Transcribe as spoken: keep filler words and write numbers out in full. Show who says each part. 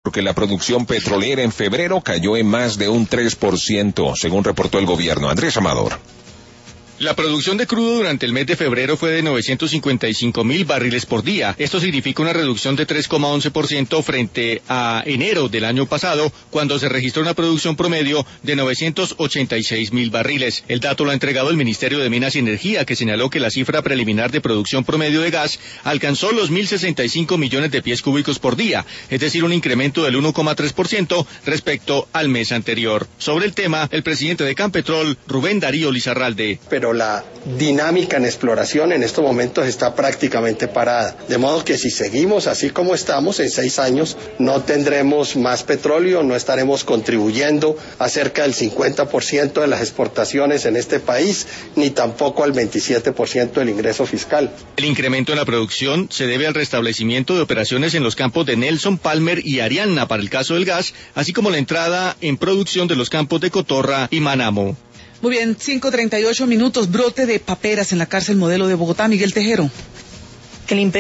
Speaker 1: porque la producción petrolera en febrero cayó en más de un tres por ciento, según reportó el gobierno. Andrés Amador.
Speaker 2: La producción de crudo durante el mes de febrero fue de novecientos cincuenta y cinco mil barriles por día. Esto significa una reducción de tres coma once por ciento frente a enero del año pasado, cuando se registró una producción promedio de novecientos ochenta y seis mil barriles. El dato lo ha entregado el Ministerio de Minas y Energía, que señaló que la cifra preliminar de producción promedio de gas alcanzó los mil sesenta y cinco millones de pies cúbicos por día, es decir, un incremento del uno coma tres por ciento respecto al mes anterior. Sobre el tema, el presidente de Campetrol, Rubén Darío Lizarralde.
Speaker 3: Pero la dinámica en exploración en estos momentos está prácticamente parada. De modo que si seguimos así como estamos, en seis años no tendremos más petróleo, no estaremos contribuyendo a cerca del cincuenta por ciento de las exportaciones en este país, ni tampoco al veintisiete por ciento del ingreso fiscal.
Speaker 2: El incremento en la producción se debe al restablecimiento de operaciones en los campos de Nelson, Palmer y Ariana para el caso del gas, así como la entrada en producción de los campos de Cotorra y Manamo.
Speaker 4: Muy bien, cinco treinta y ocho minutos, brote de paperas en la cárcel Modelo de Bogotá. Miguel Tejero.
Speaker 5: Que le